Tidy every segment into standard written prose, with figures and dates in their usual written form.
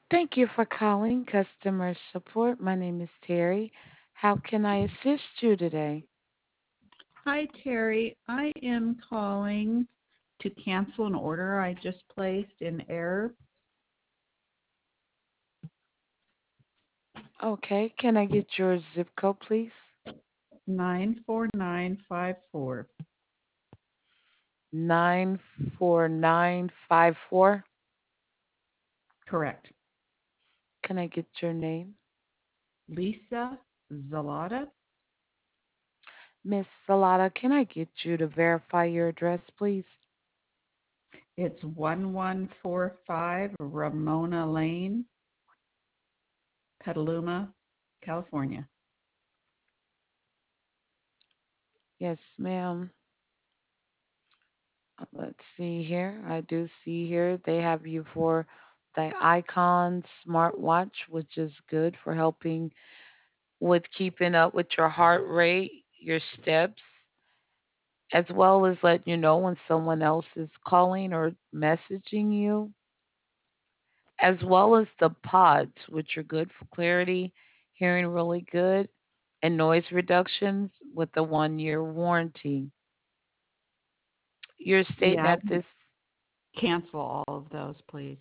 Thank you for calling customer support. My name is Terry. How can I assist you today? Hi, Terry. I am calling to cancel an order I just placed in error. Okay, can I get your zip code, please? 94954. 94954. Correct. Can I get your name? Lisa Zalata. Miss Salata, can I get you to verify your address, please? It's 1145 Ramona Lane, Petaluma, California. Yes, ma'am. Let's see here. I do see here they have you for the Icon smartwatch, which is good for helping with keeping up with your heart rate, your steps, as well as letting you know when someone else is calling or messaging you, as well as the pods, which are good for clarity, hearing really good, and noise reductions with a 1 year warranty. You're stating Yeah, that this, cancel all of those, please.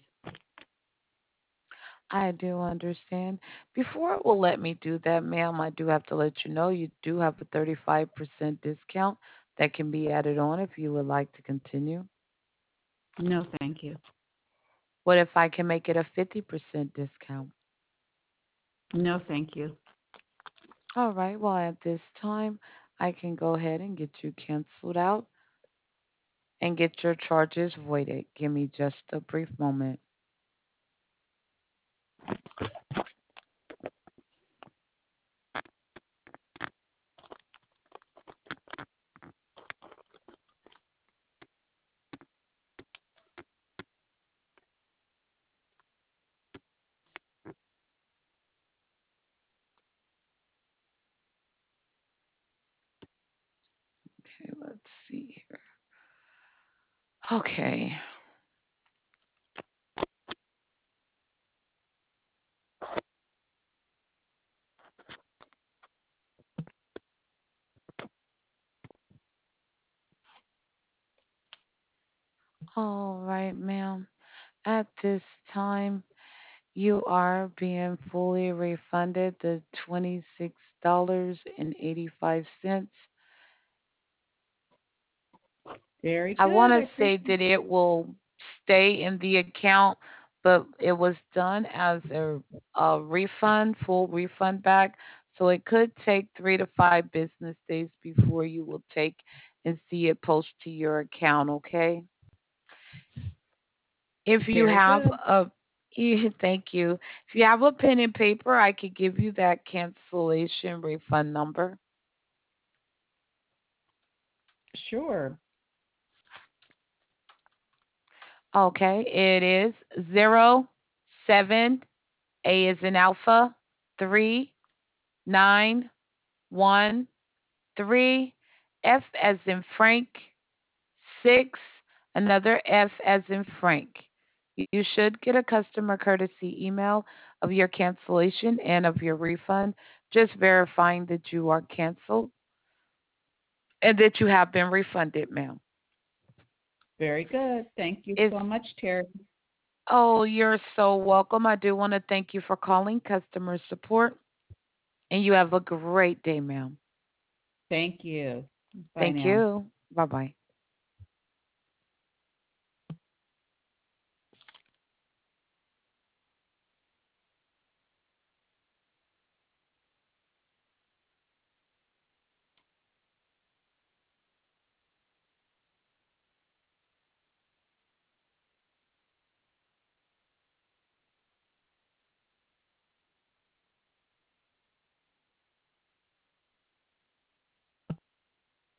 I do understand. Before it will let me do that, ma'am, I do have to let you know you do have a 35% discount that can be added on if you would like to continue. No, thank you. What if I can make it a 50% discount? No, thank you. All right, well, at this time, I can go ahead and get you canceled out and get your charges voided. Give me just a brief moment. Okay, let's see here. Okay. All right, ma'am. At this time, you are being fully refunded the $26.85. Very I want good. I to say appreciate that it will stay in the account, but it was done as a refund, full refund back. So it could take 3 to 5 business days before you will take and see it post to your account, okay? If you very have good. a thank you. If you have a pen and paper, I could give you that cancellation refund number. Sure. Okay, it is 07, A is in alpha, 3913, F as in Frank, 6, another F as in Frank. You should get a customer courtesy email of your cancellation and of your refund, just verifying that you are canceled and that you have been refunded, ma'am. Very good. Thank you Is so much, Terry. Oh, you're so welcome. I do want to thank you for calling customer support, and you have a great day, ma'am. Thank you. Bye Thank now. you. Bye bye.